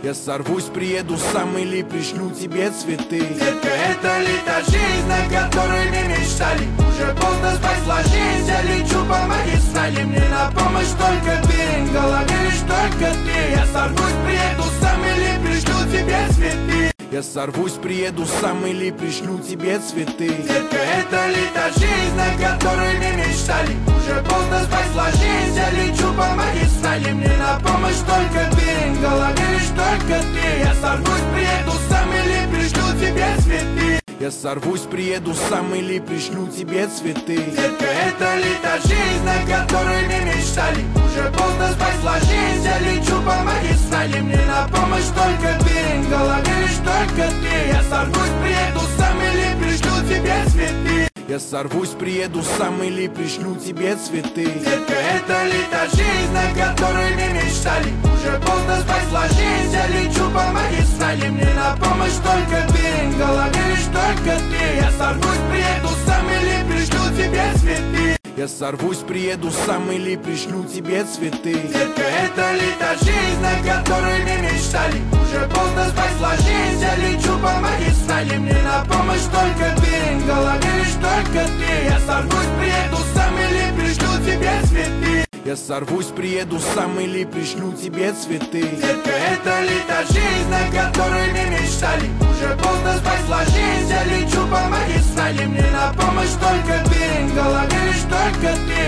Я сорвусь, приеду сам или пришлю тебе цветы. Детка, это ли та жизнь, о которой мы мечтали? Уже поздно спасла жизнь, я лечу по магистрали. Мне на помощь только ты, в голове лишь только ты. Я сорвусь, приеду сам или пришлю тебе цветы. Я сорвусь, приеду сам или пришлю тебе цветы. Детка, это ли та жизнь, о которой мы мечтали? Уже поздно спасла жизнь, я лечу по магистрали. Мне на помощь только ты, в голове лишь только ты. Я сорвусь, приеду сам или пришлю тебе цветы. Я сорвусь, приеду сам или пришлю тебе цветы. Детка, это ли та жизнь, о которой мы мечтали? Уже поздно спасла жизнь, я лечу по магистрали. Мне на помощь только ты, в голове лишь только ты. Я сорвусь, приеду сам или пришлю тебе цветы. Я сорвусь, приеду сам или пришлю тебе цветы. Детка, это ли та жизнь, о которой мы мечтали? Уже поздно спасла жизнь, я лечу по магистрали. Мне на помощь только ты, в голове лишь только ты. Я сорвусь, приеду сам или пришлю тебе цветы. Я сорвусь, приеду сам или пришлю тебе цветы. Детка, это ли та жизнь, о которой мы мечтали? Уже поздно спасла жизнь, я лечу по магистрали. Мне на помощь только ты, в голове лишь только ты. Я сорвусь, приеду сам или пришлю тебе цветы. Я сорвусь, приеду сам или пришлю тебе цветы. Детка, это ли та жизнь, о которой мы мечтали? Уже поздно спасла жизнь, я лечу по магистрали. Мне на помощь только ты, в голове лишь только ты.